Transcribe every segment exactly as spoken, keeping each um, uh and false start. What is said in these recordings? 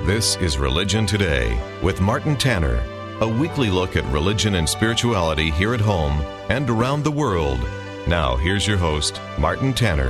This is Religion Today with Martin Tanner, a weekly look at religion and spirituality here at home and around the world. Now, here's your host, Martin Tanner.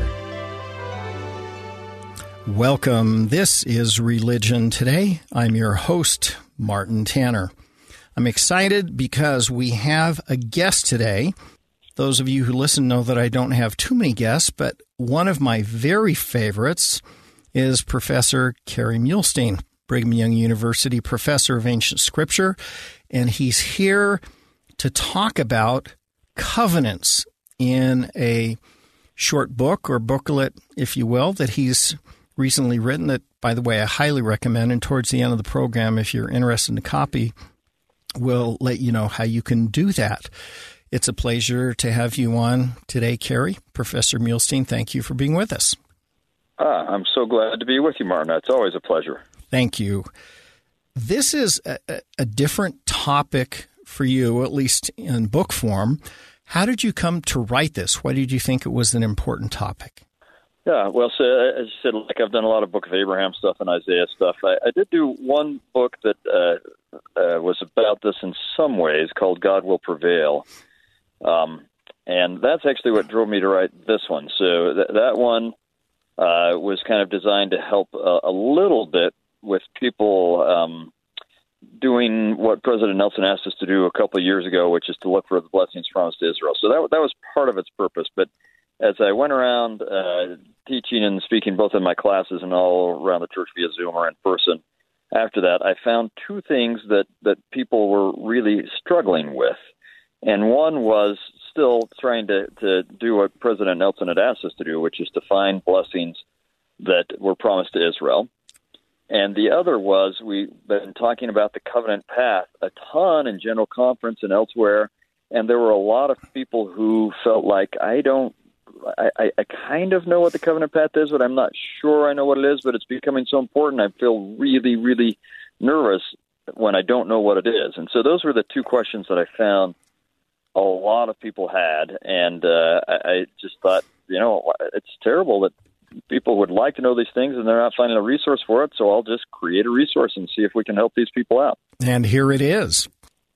Welcome. This is Religion Today. I'm your host, Martin Tanner. I'm excited because we have a guest today. Those of you who listen know that I don't have too many guests, but one of my very favorites is Professor Kerry Muhlestein, Brigham Young University professor of ancient scripture, and he's here to talk about covenants in a short book or booklet, if you will, that he's recently written that, by the way, I highly recommend. And towards the end of the program, if you're interested in a copy, we'll let you know how you can do that. It's a pleasure to have you on today, Kerry. Professor Muhlestein, thank you for being with us. Ah, I'm so glad to be with you, Martin. It's always a pleasure. Thank you. This is a, a different topic for you, at least in book form. How did you come to write this? Why did you think it was an important topic? Yeah, well, so as you said, like I've done a lot of Book of Abraham stuff and Isaiah stuff. I, I did do one book that uh, uh, was about this in some ways called God Will Prevail. Um, and that's actually what drove me to write this one. So th- that one Uh, was kind of designed to help a, a little bit with people um, doing what President Nelson asked us to do a couple of years ago, which is to look for the blessings promised to Israel. So that that was part of its purpose. But as I went around uh, teaching and speaking both in my classes and all around the church via Zoom or in person, after that, I found two things that, that people were really struggling with. And one was still trying to, to do what President Nelson had asked us to do, which is to find blessings that were promised to Israel. And the other was we've been talking about the covenant path a ton in General Conference and elsewhere, and there were a lot of people who felt like, I don't, I, I, I kind of know what the covenant path is, but I'm not sure I know what it is, but it's becoming so important. I feel really, really nervous when I don't know what it is. And so those were the two questions that I found a lot of people had, and uh, I, I just thought, you know, it's terrible that people would like to know these things and they're not finding a resource for it, so I'll just create a resource and see if we can help these people out. And here it is.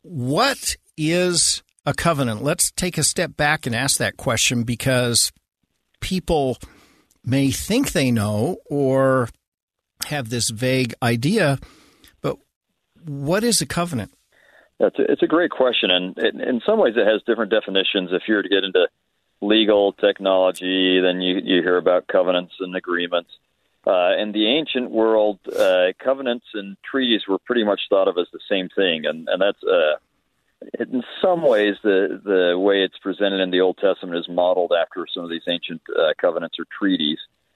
What is a covenant? Let's take a step back and ask that question, because people may think they know or have this vague idea, but what is a covenant? It's a, it's a great question, and it, in some ways it has different definitions. If you were to get into legal technology, then you, you hear about covenants and agreements. Uh, in the ancient world, uh, covenants and treaties were pretty much thought of as the same thing, and, and that's uh, in some ways the, the way it's presented in the Old Testament is modeled after some of these ancient uh, covenants or treaties.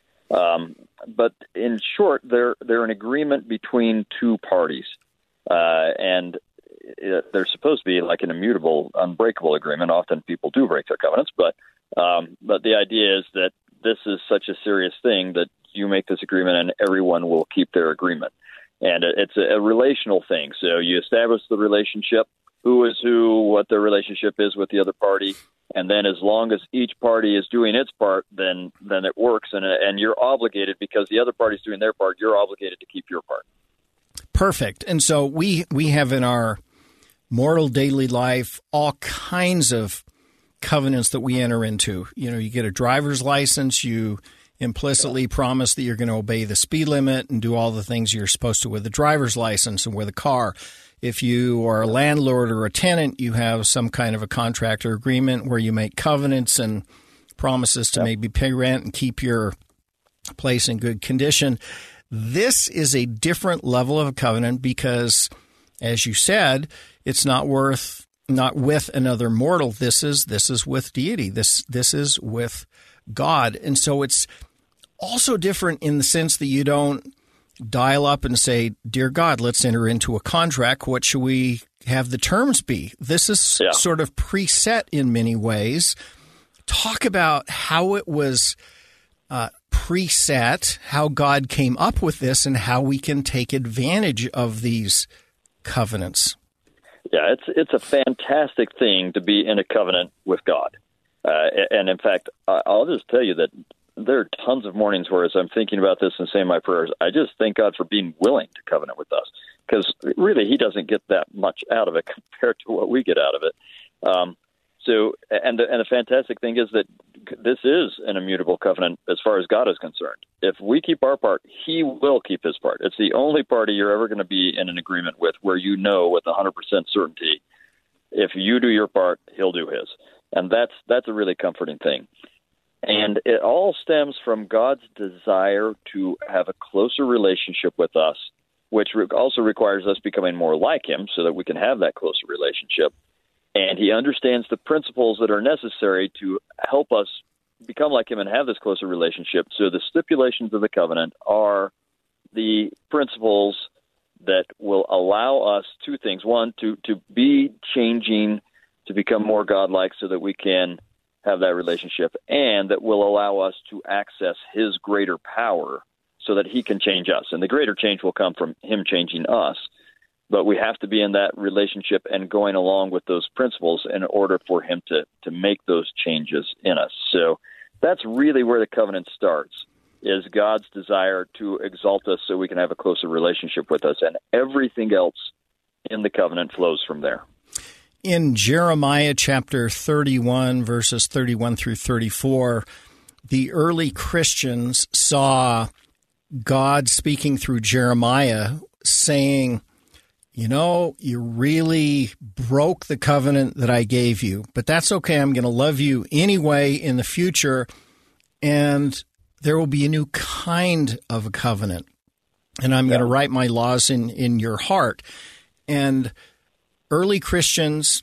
Um, but in short, they're, they're an agreement between two parties, uh, and they're supposed to be like an immutable, unbreakable agreement. Often people do break their covenants, but um, but the idea is that this is such a serious thing that you make this agreement and everyone will keep their agreement. And it's a, a relational thing. So you establish the relationship, who is who, what their relationship is with the other party, and then as long as each party is doing its part, then then it works, and and you're obligated, because the other party's doing their part, you're obligated to keep your part. Perfect. And so we we have in our mortal daily life all kinds of covenants that we enter into. You know, you get a driver's license, you implicitly promise that you're going to obey the speed limit and do all the things you're supposed to with a driver's license and with a car. If you are a landlord or a tenant, you have some kind of a contract or agreement where you make covenants and promises to yep. maybe pay rent and keep your place in good condition. This is a different level of a covenant because, as you said, it's not worth not with another mortal. This is this is with deity. This this is with God. And so it's also different in the sense that you don't dial up and say, "Dear God, let's enter into a contract. What should we have the terms be?" This is yeah. sort of preset in many ways. Talk about how it was uh, preset, how God came up with this, and how we can take advantage of these covenants. Yeah, it's it's a fantastic thing to be in a covenant with God. Uh, and in fact, I'll just tell you that there are tons of mornings where, as I'm thinking about this and saying my prayers, I just thank God for being willing to covenant with us, because really He doesn't get that much out of it compared to what we get out of it. Um, so, and the, and the fantastic thing is that this is an immutable covenant as far as God is concerned. If we keep our part, He will keep His part. It's the only party you're ever going to be in an agreement with where you know with one hundred percent certainty, if you do your part, He'll do His. And that's that's a really comforting thing. And it all stems from God's desire to have a closer relationship with us, which also requires us becoming more like Him so that we can have that closer relationship. And He understands the principles that are necessary to help us become like Him and have this closer relationship. So the stipulations of the covenant are the principles that will allow us two things. One, to, to be changing, to become more godlike so that we can have that relationship, and that will allow us to access His greater power so that He can change us. And the greater change will come from Him changing us. But we have to be in that relationship and going along with those principles in order for Him to, to make those changes in us. So that's really where the covenant starts, is God's desire to exalt us so we can have a closer relationship with us. And everything else in the covenant flows from there. In Jeremiah chapter thirty-one, verses thirty-one through thirty-four, the early Christians saw God speaking through Jeremiah saying, you know, you really broke the covenant that I gave you, but that's okay. I'm going to love you anyway in the future, and there will be a new kind of a covenant, and I'm yeah. going to write my laws in, in your heart. And early Christians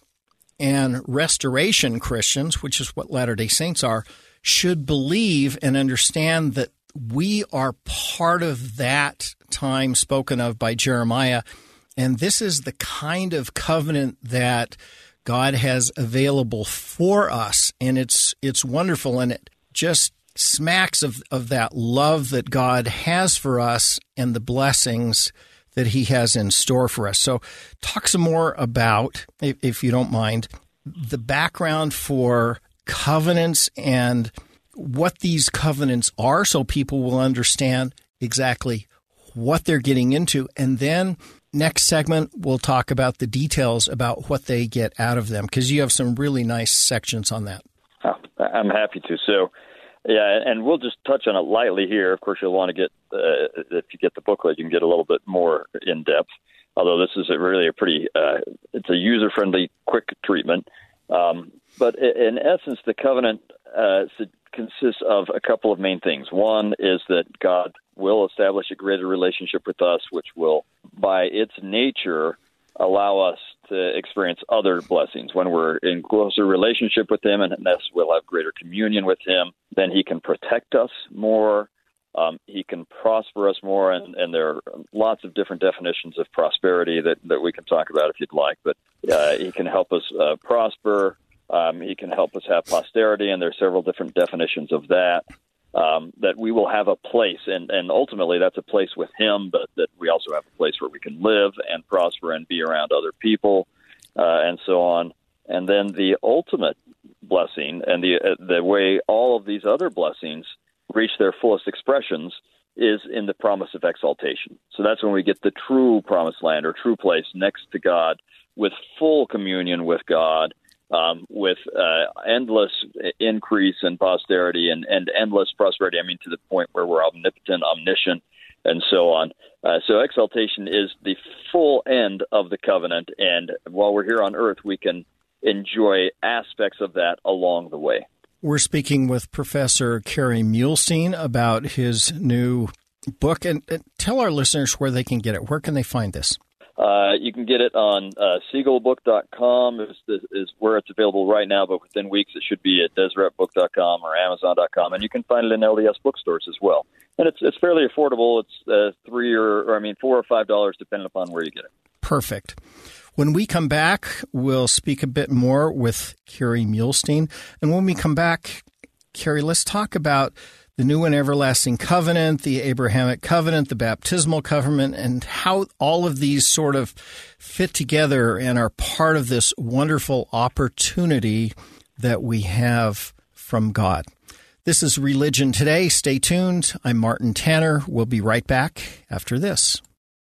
and Restoration Christians, which is what Latter-day Saints are, should believe and understand that we are part of that time spoken of by Jeremiah. And this is the kind of covenant that God has available for us. And it's it's wonderful. And it just smacks of, of that love that God has for us and the blessings that He has in store for us. So talk some more about, if, if you don't mind, the background for covenants and what these covenants are so people will understand exactly what they're getting into. And then next segment, we'll talk about the details about what they get out of them, because you have some really nice sections on that. Oh, I'm happy to. So, yeah, and we'll just touch on it lightly here. Of course, you'll want to get, uh, if you get the booklet, you can get a little bit more in depth, although this is a really a pretty, uh, it's a user-friendly, quick treatment. Um, but in essence, the covenant uh, consists of a couple of main things. One is that God will establish a greater relationship with us, which will, by its nature, allow us to experience other blessings. When we're in closer relationship with Him, and thus we'll have greater communion with Him, then He can protect us more. Um, he can prosper us more, and, and there are lots of different definitions of prosperity that, that we can talk about if you'd like. But uh, He can help us uh, prosper. Um, he can help us have posterity, and there are several different definitions of that. Um, that we will have a place, and, and ultimately that's a place with Him, but that we also have a place where we can live and prosper and be around other people, uh, and so on. And then the ultimate blessing, and the uh, the way all of these other blessings reach their fullest expressions, is in the promise of exaltation. So that's when we get the true promised land or true place next to God, with full communion with God, Um, with uh, endless increase in posterity and, and endless prosperity. I mean, to the point where we're omnipotent, omniscient, and so on. Uh, so exaltation is the full end of the covenant, and while we're here on earth, we can enjoy aspects of that along the way. We're speaking with Professor Kerry Muhlestein about his new book. And, and tell our listeners where they can get it. Where can they find this? Uh, you can get it on uh, Siegel Book dot com is, is where it's available right now, but within weeks it should be at Deseret Book dot com or Amazon dot com, and you can find it in L D S bookstores as well. And it's it's fairly affordable. It's uh, three or, or I mean four or five dollars depending upon where you get it. Perfect. When we come back, we'll speak a bit more with Kerry Muhlestein, and when we come back, Kerry, let's talk about the new and everlasting covenant, the Abrahamic covenant, the baptismal covenant, and how all of these sort of fit together and are part of this wonderful opportunity that we have from God. This is Religion Today. Stay tuned. I'm Martin Tanner. We'll be right back after this.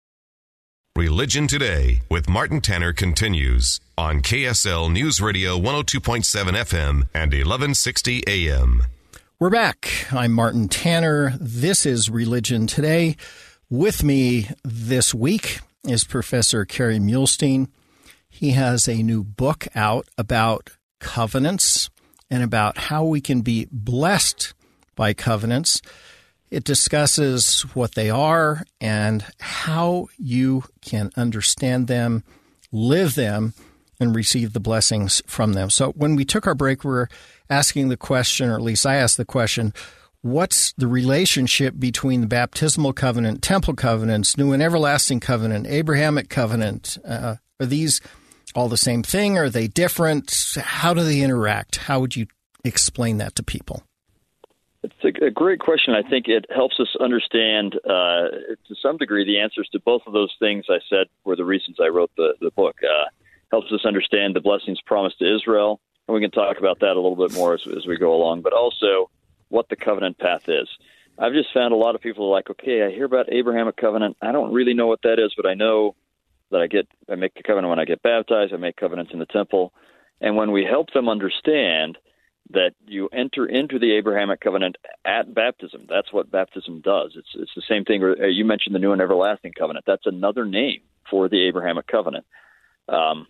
Religion Today with Martin Tanner continues on K S L News Radio one oh two point seven F M and eleven sixty A M. We're back. I'm Martin Tanner. This is Religion Today. With me this week is Professor Kerry Muhlestein. He has a new book out about covenants and about how we can be blessed by covenants. It discusses what they are and how you can understand them, live them, and receive the blessings from them. So when we took our break, we were asking the question, or at least I asked the question, what's the relationship between the baptismal covenant, temple covenants, new and everlasting covenant, Abrahamic covenant? Uh, are these all the same thing? Are they different? How do they interact? How would you explain that to people? It's a, a great question. I think it helps us understand, uh, to some degree, the answers to both of those things I said were the reasons I wrote the, the book. Uh, helps us understand the blessings promised to Israel, and we can talk about that a little bit more as, as we go along, but also what the covenant path is. I've just found a lot of people are like, okay, I hear about Abrahamic covenant. I don't really know what that is, but I know that I get I make a covenant when I get baptized. I make covenants in the temple. And when we help them understand that you enter into the Abrahamic covenant at baptism, that's what baptism does. It's it's the same thing. You mentioned the new and everlasting covenant. That's another name for the Abrahamic covenant. Um,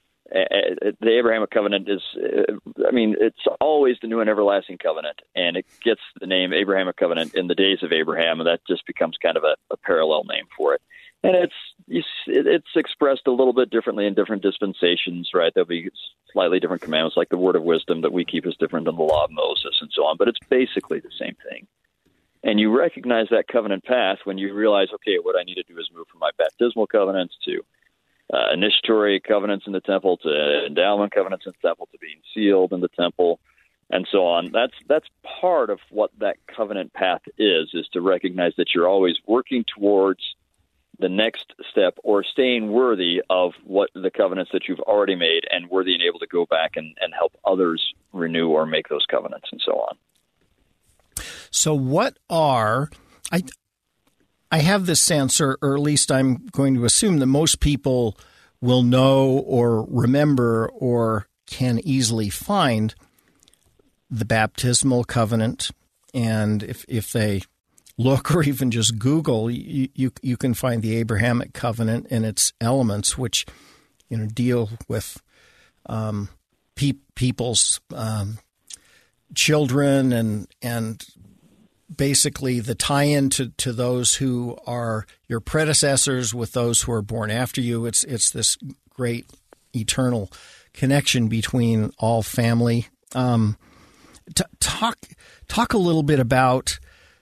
the Abrahamic covenant is, I mean, it's always the new and everlasting covenant, and it gets the name Abrahamic covenant in the days of Abraham, and that just becomes kind of a, a parallel name for it. And it's it's expressed a little bit differently in different dispensations, right? There'll be slightly different commandments, like the word of wisdom that we keep is different than the law of Moses and so on, but it's basically the same thing. And you recognize that covenant path when you realize, okay, what I need to do is move from my baptismal covenants to uh, initiatory covenants in the temple to endowment covenants in the temple to being sealed in the temple and so on. That's that's part of what that covenant path is, is to recognize that you're always working towards the next step or staying worthy of what the covenants that you've already made and worthy and able to go back and, and help others renew or make those covenants and so on. So what are, I I have this sense, or, or at least I'm going to assume that most people will know or remember or can easily find the baptismal covenant. And if, if they look or even just Google, you, you you can find the Abrahamic covenant and its elements, which you know deal with um, pe- people's um, children and and basically the tie-in to, to those who are your predecessors with those who are born after you. It's it's this great eternal connection between all family. Um, t- talk talk a little bit about,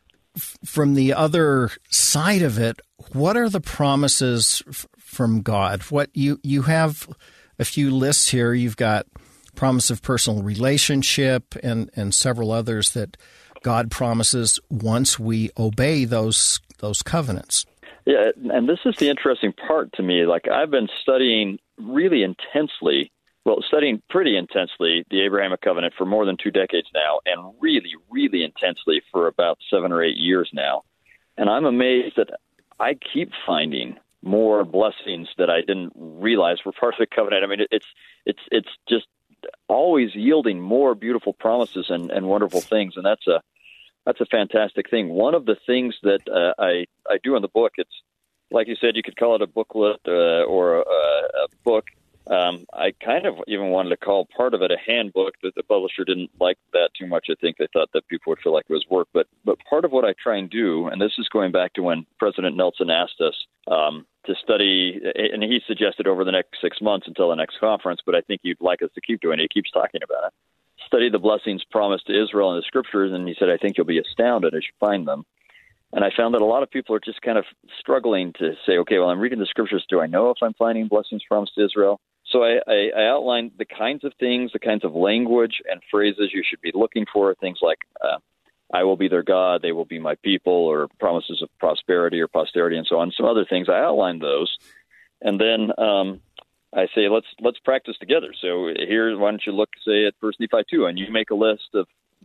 from the other side of it, what are the promises f- from God? What you, you have a few lists here. You've got promise of personal relationship and, and several others that God promises once we obey those those covenants. Yeah, and this is the interesting part to me. Like, I've been studying really intensely, well, studying pretty intensely the Abrahamic covenant for more than two decades now, and really, really intensely for about seven or eight years now. And I'm amazed that I keep finding more blessings that I didn't realize were part of the covenant. I mean, it's it's it's just always yielding more beautiful promises and, and wonderful things, and that's a that's a fantastic thing. One of the things that uh, I I do in the book, it's like you said, you could call it a booklet uh, or a, a book. Um, I kind of even wanted to call part of it a handbook, but the publisher didn't like that too much. I think they thought that people would feel like it was work. But but part of what I try and do, and this is going back to when President Nelson asked us um, to study, and he suggested over the next six months until the next conference, but I think he'd like us to keep doing it. He keeps talking about it. Study the blessings promised to Israel in the Scriptures, and he said, I think you'll be astounded as you find them. And I found that a lot of people are just kind of struggling to say, okay, well, I'm reading the Scriptures. Do I know if I'm finding blessings promised to Israel? So I, I, I outlined the kinds of things, the kinds of language and phrases you should be looking for, things like uh, I will be their God, they will be my people, or promises of prosperity or posterity and so on. Some other things, I outlined those. And then um, I say, let's let's practice together. So here, why don't you look, say, at First Nephi two, and you make a list of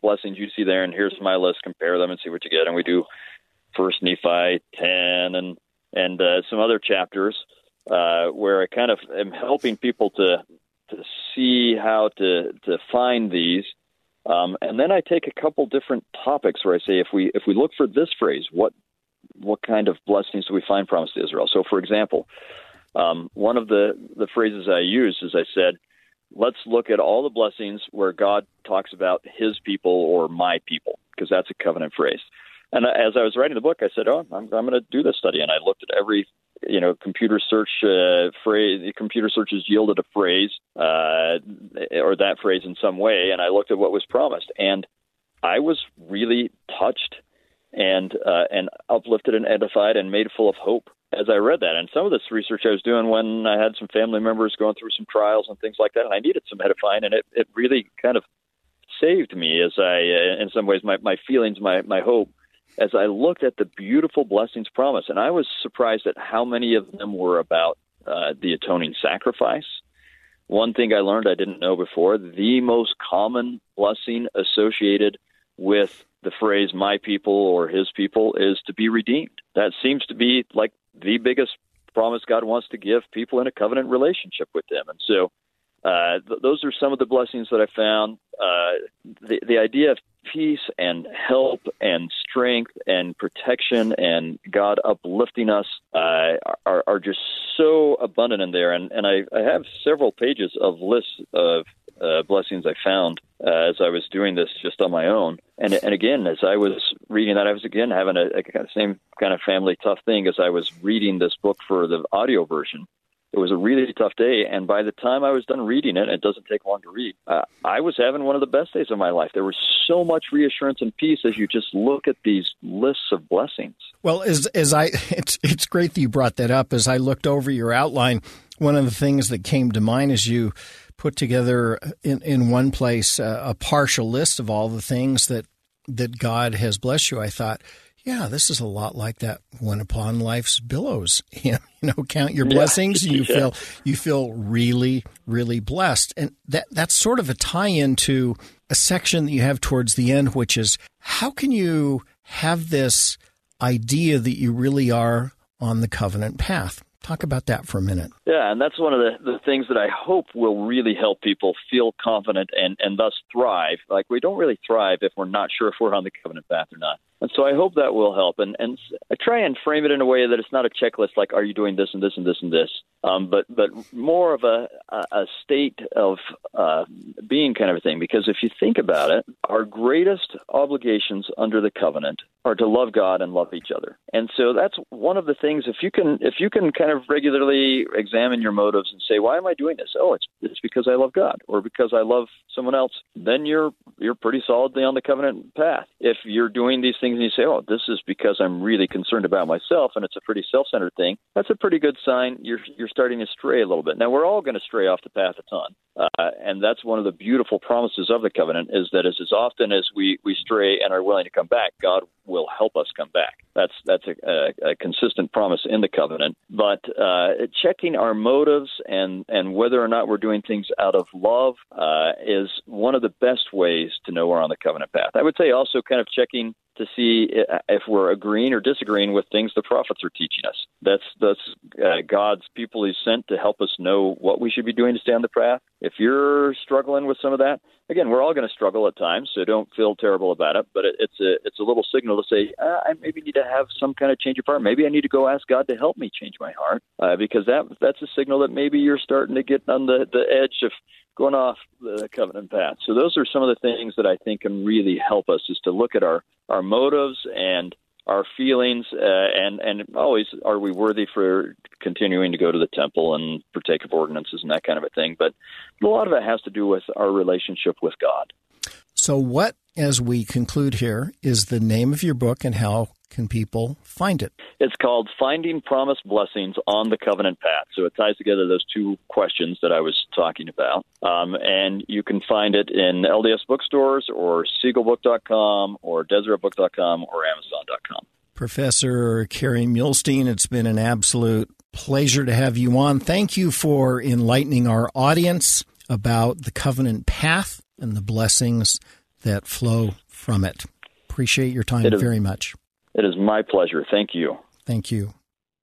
blessings you see there, and here's my list, compare them and see what you get. And we do First Nephi ten and and uh, some other chapters uh, where I kind of am helping people to to see how to to find these. Um, and then I take a couple different topics where I say, if we if we look for this phrase, what what kind of blessings do we find promised to Israel? So, for example, um, one of the, the phrases I used is I said, let's look at all the blessings where God talks about his people or my people, because that's a covenant phrase. And as I was writing the book, I said, oh, I'm, I'm going to do this study. And I looked at every, you know, computer search uh, phrase, computer searches yielded a phrase uh, or that phrase in some way. And I looked at what was promised. And I was really touched and uh, and uplifted and edified and made full of hope as I read that. And some of this research I was doing when I had some family members going through some trials and things like that, and I needed some edifying, and it, it really kind of saved me as I, uh, in some ways, my, my feelings, my, my hope, as I looked at the beautiful blessings promised. And I was surprised at how many of them were about uh, the atoning sacrifice. One thing I learned I didn't know before, the most common blessing associated with the phrase my people or his people is to be redeemed. That seems to be like the biggest promise God wants to give people in a covenant relationship with them. And so uh, th- those are some of the blessings that I found. Uh, the, the idea of peace and help and strength and protection and God uplifting us uh, are, are just so abundant in there. And, and I, I have several pages of lists of uh, blessings I found uh, as I was doing this just on my own. And, and again, as I was reading that, I was again having a, a kind of same kind of family tough thing as I was reading this book for the audio version. It was a really tough day, and by the time I was done reading it, it doesn't take long to read, uh, I was having one of the best days of my life. There was so much reassurance and peace as you just look at these lists of blessings. Well, as as I, it's it's great that you brought that up. As I looked over your outline, one of the things that came to mind is you put together in, in one place uh, a partial list of all the things that that God has blessed you. I thought, yeah, this is a lot like that when upon life's billows, you know, count your blessings, yeah. you yeah. feel you feel really, really blessed. And that that's sort of a tie-in to a section that you have towards the end, which is how can you have this idea that you really are on the covenant path? Talk about that for a minute. Yeah, and that's one of the, the things that I hope will really help people feel confident and, and thus thrive. Like, we don't really thrive if we're not sure if we're on the covenant path or not. And so I hope that will help. And, and I try and frame it in a way that it's not a checklist like, are you doing this and this and this and this? Um, but but more of a, a state of uh, being kind of a thing. Because if you think about it, our greatest obligations under the covenant are to love God and love each other. And so that's one of the things, if you can if you can kind of regularly examine your motives and say, why am I doing this? Oh, it's it's because I love God or because I love someone else. Then you're you're pretty solidly on the covenant path. If you're doing these things and you say, oh, this is because I'm really concerned about myself and it's a pretty self-centered thing, that's a pretty good sign you're you're starting to stray a little bit. Now, we're all going to stray off the path a ton. Uh, and that's one of the beautiful promises of the covenant is that as, as often as we, we stray and are willing to come back, God will help us come back. That's that's a, a, a consistent promise in the covenant. But uh, checking our motives and, and whether or not we're doing things out of love uh, is one of the best ways to know we're on the covenant path. I would say also kind of checking to see if we're agreeing or disagreeing with things the prophets are teaching us. That's that's uh, God's people He's sent to help us know what we should be doing to stay on the path. If you're struggling with some of that, again, we're all going to struggle at times, so don't feel terrible about it. But it, it's a it's a little signal to say, uh, I maybe need to have some kind of change of heart. Maybe I need to go ask God to help me change my heart, uh, because that that's a signal that maybe you're starting to get on the, the edge of going off the covenant path. So those are some of the things that I think can really help us, is to look at our, our motives and our feelings, uh, and, and always, are we worthy for continuing to go to the temple and partake of ordinances and that kind of a thing. But a lot of it has to do with our relationship with God. So what, as we conclude here, is the name of your book and how can people find it? It's called Finding Promised Blessings on the Covenant Path. So it ties together those two questions that I was talking about. Um, and you can find it in L D S bookstores or Seagull Book dot com or Deseret Book dot com or Amazon dot com. Professor Kerry Muhlestein, it's been an absolute pleasure to have you on. Thank you for enlightening our audience about the covenant path and the blessings that flow from it. Appreciate your time It is, very much. It is my pleasure. Thank you. Thank you.